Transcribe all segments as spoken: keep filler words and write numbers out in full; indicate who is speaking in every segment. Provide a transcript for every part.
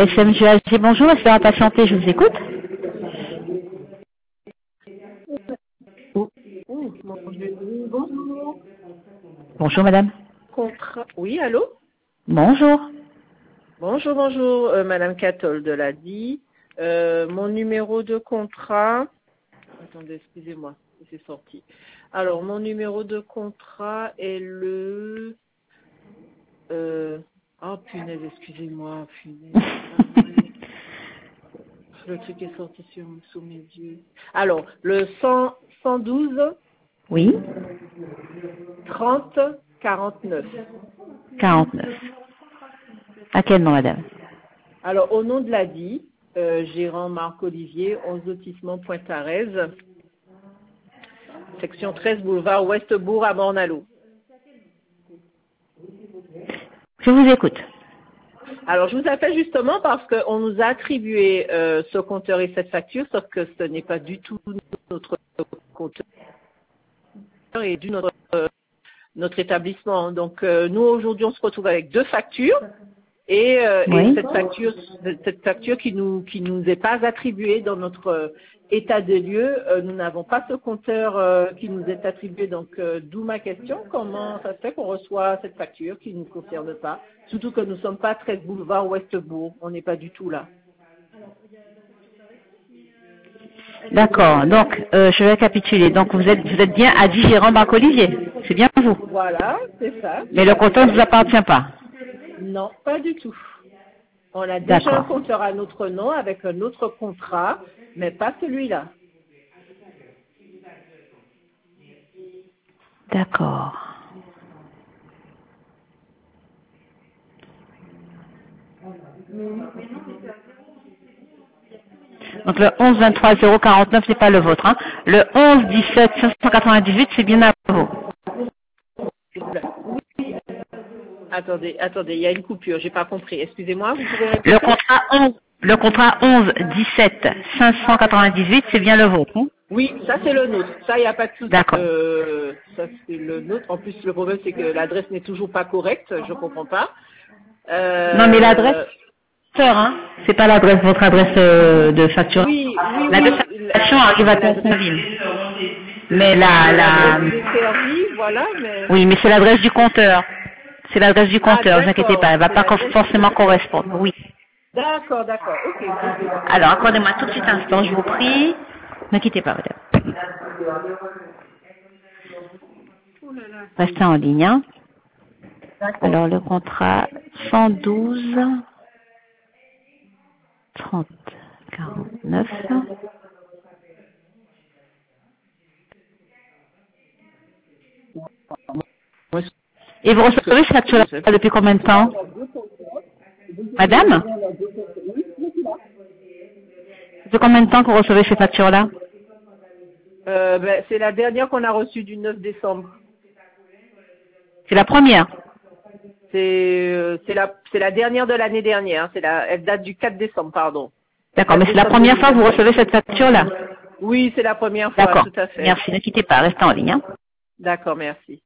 Speaker 1: S M G H D, bonjour, est-ce que patienter, je vous écoute.
Speaker 2: Oh, oh, mon Dieu. Bonjour.
Speaker 1: Bonjour madame.
Speaker 2: Contrat. Oui, allô?
Speaker 1: Bonjour.
Speaker 2: Bonjour, bonjour, euh, Madame Catol de l'a dit. Euh, mon numéro de contrat. Attendez, excusez-moi, c'est sorti. Alors, mon numéro de contrat est le. Euh... Oh punaise, excusez-moi, punaise. Le truc est sorti sur, sous mes yeux. Alors, le cent, cent douze.
Speaker 1: Oui.
Speaker 2: trente quarante-neuf.
Speaker 1: quarante-neuf. À quel nom madame?
Speaker 2: Alors, au nom de l'A D I, euh, gérant Marc-Olivier, onze lotissement Pointe-Arez, section treize, boulevard Westbourg à Morne-à-l'Eau.
Speaker 1: Je vous écoute.
Speaker 2: Alors, je vous appelle justement parce qu'on nous a attribué euh, ce compteur et cette facture, sauf que ce n'est pas du tout notre compteur et du notre, euh, notre établissement. Donc, euh, nous, aujourd'hui, on se retrouve avec deux factures. Et, euh,
Speaker 1: Oui.
Speaker 2: et cette facture, cette facture qui nous qui nous est pas attribuée dans notre euh, état des lieux, euh, nous n'avons pas ce compteur euh, qui nous est attribué. Donc, euh, d'où ma question, comment ça se fait qu'on reçoit cette facture qui ne nous concerne pas, surtout que nous ne sommes pas treize boulevard Westbourg, on n'est pas du tout là.
Speaker 1: D'accord, donc euh, je vais récapituler. Donc vous êtes vous êtes bien à Digérant Marc-Olivier, c'est bien vous.
Speaker 2: Voilà, c'est ça,
Speaker 1: Mais
Speaker 2: tout
Speaker 1: le
Speaker 2: à
Speaker 1: compteur ne
Speaker 2: fait.
Speaker 1: vous appartient pas.
Speaker 2: Non, pas du tout. On a déjà un
Speaker 1: D'accord.
Speaker 2: compteur à notre nom avec un autre contrat, mais pas celui-là.
Speaker 1: D'accord. Donc le onze vingt-trois zéro quarante-neuf, c'est pas le vôtre. Hein. Le onze dix-sept cinq cent quatre-vingt-dix-huit, c'est bien à vous.
Speaker 2: Attendez, attendez, il y a une coupure, j'ai pas compris. Excusez-moi, vous pouvez
Speaker 1: Le
Speaker 2: répéter?
Speaker 1: contrat onze, le contrat onze dix-sept cinq cent quatre-vingt-dix-huit, c'est bien le vôtre. Hein.
Speaker 2: Oui, ça c'est le nôtre. Ça, il n'y a pas de souci.
Speaker 1: D'accord.
Speaker 2: Euh, ça c'est le nôtre. En plus, le problème c'est que l'adresse n'est toujours pas correcte. Je comprends pas.
Speaker 1: Non mais l'adresse,
Speaker 2: Euh,
Speaker 1: hein, c'est pas l'adresse, votre adresse euh, de facture.
Speaker 2: oui, oui,
Speaker 1: L'adresse
Speaker 2: oui.
Speaker 1: de facturation arrive à
Speaker 2: L'adresse,
Speaker 1: Constantine. Mais la,
Speaker 2: l'adresse
Speaker 1: la,
Speaker 2: desservie, voilà. Mais
Speaker 1: oui, mais c'est l'adresse du compteur. C'est l'adresse du
Speaker 2: ah,
Speaker 1: compteur, ne vous inquiétez pas,
Speaker 2: d'accord.
Speaker 1: elle va
Speaker 2: C'est
Speaker 1: pas
Speaker 2: l'adresse.
Speaker 1: forcément correspondre. Oui.
Speaker 2: D'accord, d'accord. Ok.
Speaker 1: Alors, accordez-moi tout de suite un instant, je vous prie. Ne quittez pas, madame.
Speaker 2: Oh là là.
Speaker 1: Restez en ligne. Hein.
Speaker 2: D'accord.
Speaker 1: Alors, le contrat cent douze trente quarante-neuf.
Speaker 2: Moi,
Speaker 1: Et vous recevez cette facture
Speaker 2: je-
Speaker 1: depuis combien de temps, madame? Depuis combien de temps que vous recevez ces factures-là?
Speaker 2: Euh, ben, c'est la dernière qu'on a reçue du neuf décembre.
Speaker 1: C'est la première.
Speaker 2: C'est euh, c'est la c'est la dernière de l'année dernière. C'est la elle date du quatre décembre, pardon.
Speaker 1: D'accord,
Speaker 2: quatre
Speaker 1: mais c'est la
Speaker 2: décembre
Speaker 1: première fois que vous
Speaker 2: deux mille vingt-quatre.
Speaker 1: recevez cette facture-là.
Speaker 2: Oui, c'est la première fois,
Speaker 1: D'accord.
Speaker 2: tout à fait.
Speaker 1: Merci, ne quittez pas, restez en ligne. Hein.
Speaker 2: D'accord, merci.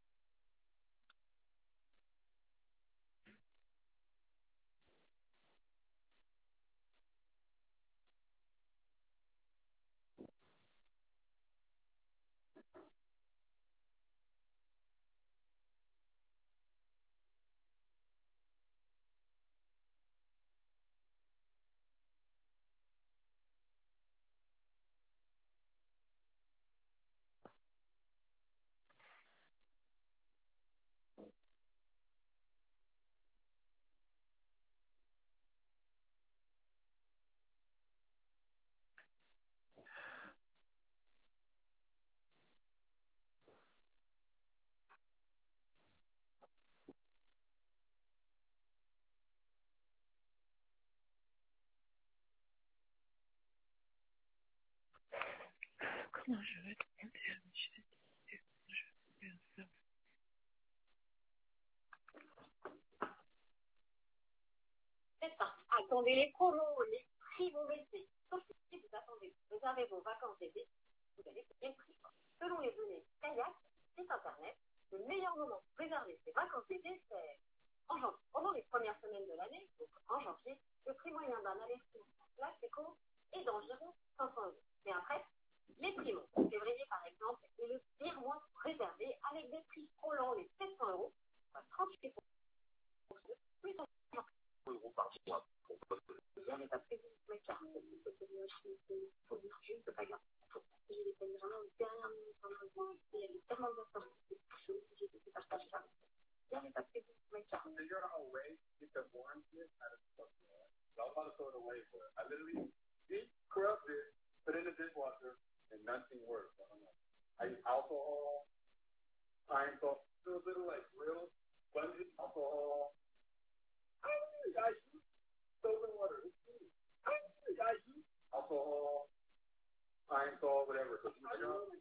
Speaker 2: Attendez les promos, les prix vont baisser. Sauf si vous attendez, réservez vos vacances d'été, vous allez payer le prix. Selon les données Kayak, site internet, le meilleur moment pour réserver ses vacances d'été, c'est en janvier. Pendant les premières semaines de l'année, donc en janvier, le prix
Speaker 3: un aller-retour Mexico est d'environ cinq cents euros. Mais après, les prix montent. Février, par exemple, est le pire mois réservé avec des prix frôlant les sept cents euros, soit trente-huit pour cent, plus en euros par mois. Je n'ai pas prévu mes cartes, c'est devenu aussi pour dire je ne peux pas garder. Je les paye vraiment au dernier minute en janvier, et il y avait tellement de sorties que je suis obligée de partager ça. Je n'ai pas prévu mes cartes. So you're on a way, you can warrant it at a store. So I'm about to throw it away for it. I literally deep scrubbed it, put it in the dishwasher, and nothing works. I don't know. I use alcohol, pine salt, a little bit of like real spongy alcohol. I don't know, guys use soap and water. It's clean. I don't know, guys use alcohol, pine salt, whatever. So I don't know,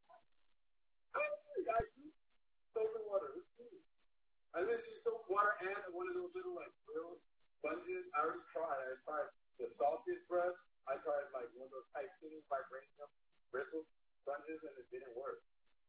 Speaker 3: guys use soap and water. It's clean. I literally use soap, water, and one of those little like real sponges. I already tried. I tried the saltiest brush. I tried like one of those titanium vibranium bristle sponges, and it didn't work.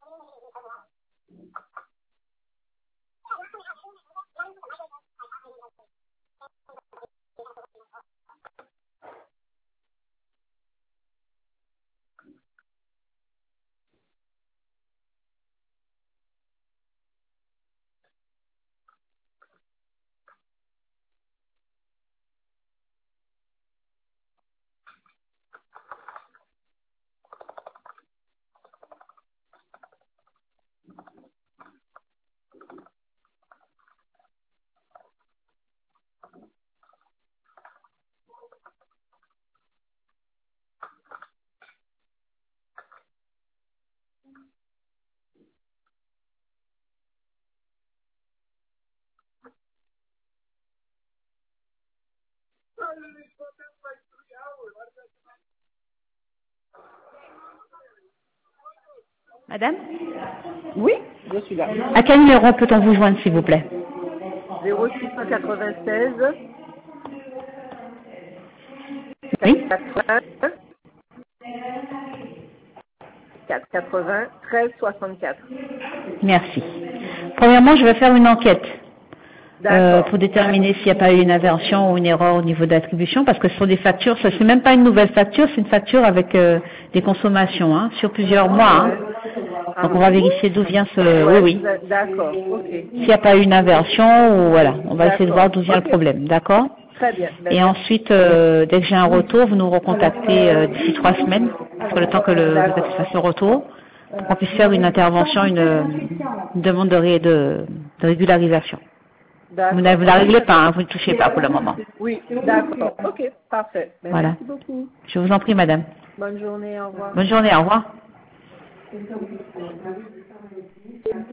Speaker 1: Madame?
Speaker 2: Oui, je suis là.
Speaker 1: À quel numéro peut-on vous joindre, s'il vous plaît?
Speaker 2: zéro six cent quatre-vingt-seize
Speaker 1: Oui.
Speaker 2: quatre-vingts quatre-vingts treize soixante-quatre.
Speaker 1: Merci. Premièrement, je vais faire une enquête euh,
Speaker 2: D'accord.
Speaker 1: pour déterminer s'il n'y a pas eu une inversion ou une erreur au niveau d'attribution, parce que ce sont des factures, ce n'est même pas une nouvelle facture, c'est une facture avec euh, des consommations hein, sur plusieurs mois. Hein.
Speaker 2: Ah
Speaker 1: Donc on
Speaker 2: bon?
Speaker 1: va vérifier d'où vient ce...
Speaker 2: Ouais,
Speaker 1: Oui, oui.
Speaker 2: d'accord, ok.
Speaker 1: S'il n'y a pas eu une inversion, ou voilà, on va essayer de voir d'où vient
Speaker 2: Ok.
Speaker 1: le problème, d'accord?
Speaker 2: Très bien. Ben,
Speaker 1: Et
Speaker 2: merci.
Speaker 1: ensuite, euh, dès que j'ai un retour, vous nous recontactez euh, d'ici trois semaines, parce que le temps que le
Speaker 2: D'accord.
Speaker 1: vous fasse le retour, pour qu'on puisse faire une intervention, une, une demande de, ré- de, de régularisation. Vous ne
Speaker 2: D'accord.
Speaker 1: vous la réglez pas, hein, vous ne touchez pas pour le moment.
Speaker 2: Oui, d'accord. Ok, parfait. Ben,
Speaker 1: Voilà.
Speaker 2: merci beaucoup.
Speaker 1: Je vous en prie, madame.
Speaker 2: Bonne journée, au revoir.
Speaker 1: Bonne journée, au revoir.